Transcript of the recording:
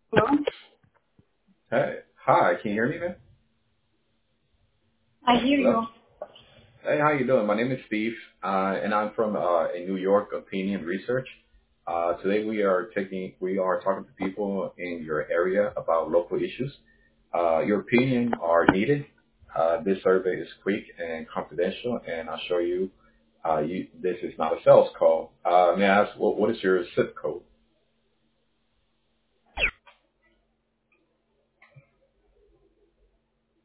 Hello? Hey, hi, can you hear me, man? I hear Hello? you. Hey, how you doing? My name is Steve, and I'm from in New York Opinion Research. Today we are talking to people in your area about local issues. Your opinion are needed. This survey is quick and confidential, and I'll show you, this is not a sales call. May I ask, what is your zip code?